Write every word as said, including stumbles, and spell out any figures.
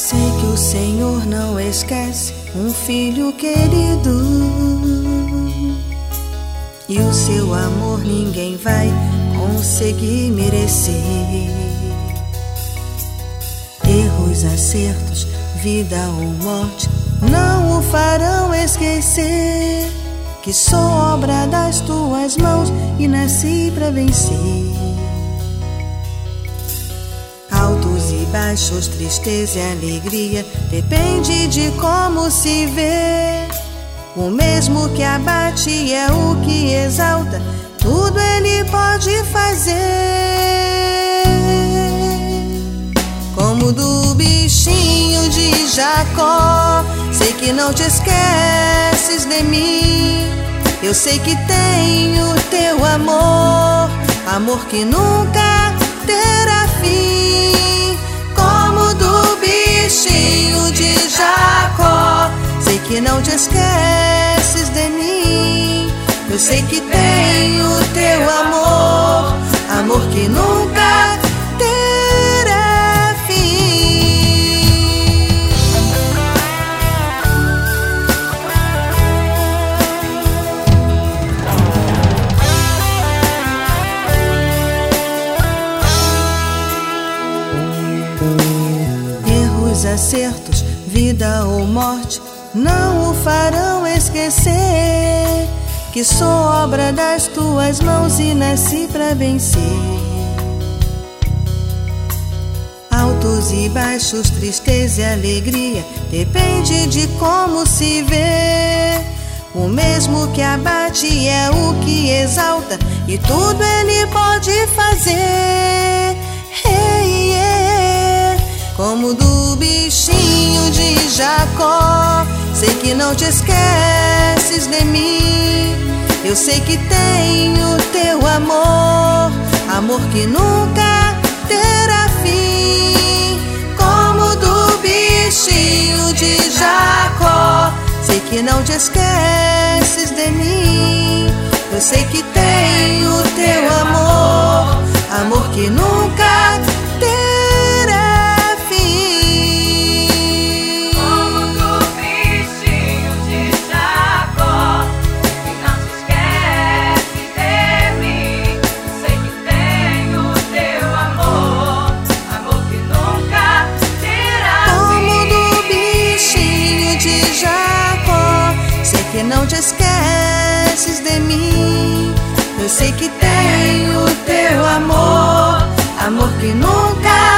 Sei que o Senhor não esquece um filho querido, e o seu amor ninguém vai conseguir merecer. Erros, acertos, vida ou morte não o farão esquecer que sou obra das tuas mãos e nasci pra vencer. Altos e baixos, tristeza e alegria, depende de como se vê. O mesmo que abate é o que exalta, tudo Ele pode fazer. Como do bichinho de Jacó, sei que não te esqueces de mim. Eu sei que tenho teu amor, amor que nunca terá fim. Como do bichinho de Jacó, sei que não te esqueces de mim. Eu sei que tenho teu amor, amor que nunca terá fim. Erros, acertos, vida ou morte não o farão esquecer que sou obra das tuas mãos e nasci pra vencer. Altos e baixos, tristeza e alegria, depende de como se vê. O mesmo que abate é o que exalta, e tudo Ele pode fazer. Hey, yeah. Como do bichinho de Jacó, sei que não te esqueces de mim. Eu sei que tenho teu amor, amor que nunca terá fim. Como do bichinho de Jacó, sei que não te esqueces de mim. Eu sei que tenho teu amor, amor que nunca terá fim. Como do bichinho de Jacó, sei que não te esquece de mim. Sei que tenho teu amor, amor que nunca terá fim. Como do bichinho de Jacó, sei que não te esqueces de mim. Eu sei que tenho teu amor, amor que nunca